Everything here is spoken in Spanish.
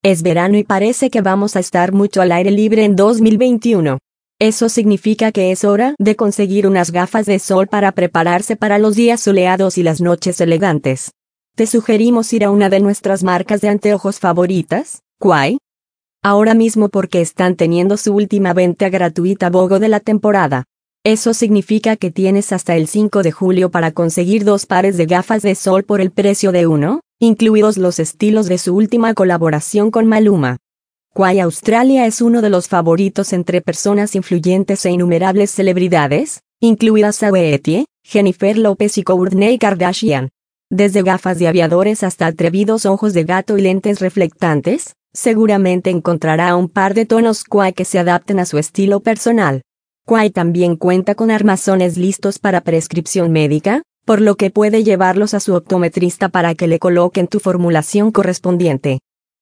Es verano y parece que vamos a estar mucho al aire libre en 2021. Eso significa que es hora de conseguir unas gafas de sol para prepararse para los días soleados y las noches elegantes. Te sugerimos ir a una de nuestras marcas de anteojos favoritas, Quai. Ahora mismo porque están teniendo su última venta gratuita BOGO de la temporada. Eso significa que tienes hasta el 5 de julio para conseguir 2 pares de gafas de sol por el precio de uno, incluidos los estilos de su última colaboración con Maluma. Quai Australia es uno de los favoritos entre personas influyentes e innumerables celebridades, incluidas Saweetie, Jennifer López y Kourtney Kardashian. Desde gafas de aviadores hasta atrevidos ojos de gato y lentes reflectantes, seguramente encontrará un par de tonos Quai que se adapten a su estilo personal. Quai también cuenta con armazones listos para prescripción médica, por lo que puede llevarlos a su optometrista para que le coloquen tu formulación correspondiente.